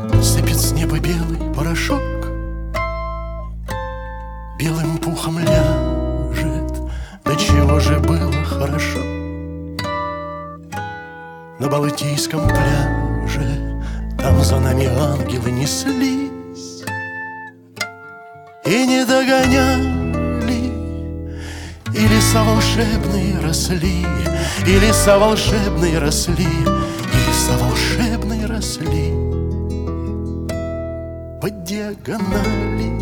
Сыпет с неба белый порошок, белым пухом ляжет. Да чего же было хорошо на Балтийском пляже. Там за нами ангелы неслись и не догоняли. И леса волшебные росли, и леса волшебные росли, и леса волшебные росли по диагонали.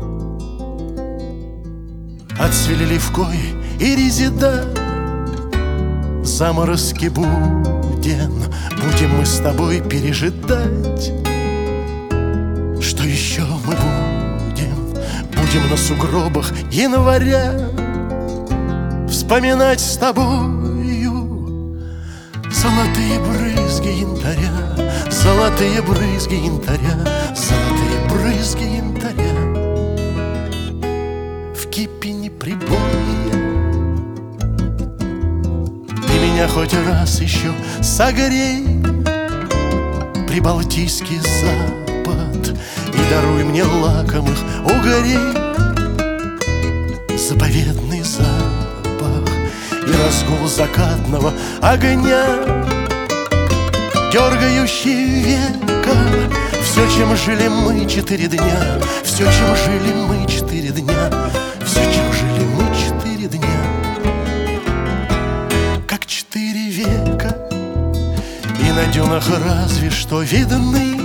Отцвели левкои и резида, заморозки будем мы с тобой пережидать. Что еще мы будем? Будем на сугробах января вспоминать с тобою золотые брызги янтаря, золотые брызги янтаря, золотые брызги янтаря в кипени прибоя. Ты меня хоть раз еще согрей, Прибалтийский запад, и даруй мне лакомых угорей, заповедный запах и разгул закатного огня, дергающий века. Все, чем жили мы 4 дня, все, чем жили мы 4 дня, все, чем жили мы 4 дня, как 4 века. И на дюнах разве что видны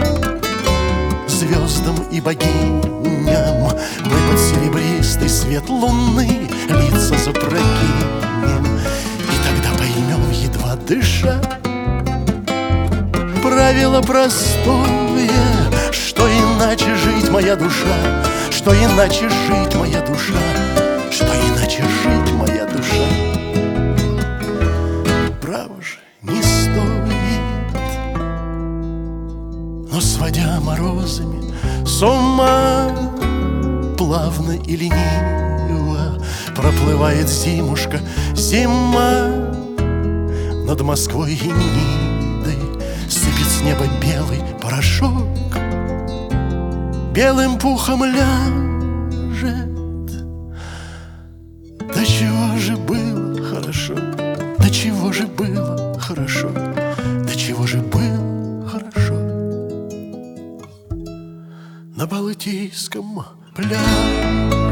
звездам и богиням мы под серебристый свет луны лица запрокинем, и тогда поймем, едва дыша, правило простое, что иначе жить моя душа, что иначе жить моя душа, что иначе жить моя душа. Право же не стоит, но сводя морозами с ума, плавно и лениво проплывает зимушка, зима над Москвой и Нидой. Сыпет с неба белый порошок, белым пухом ляжет. Да чего же было хорошо, да чего же было хорошо, да чего же было хорошо на Балтийском пляже.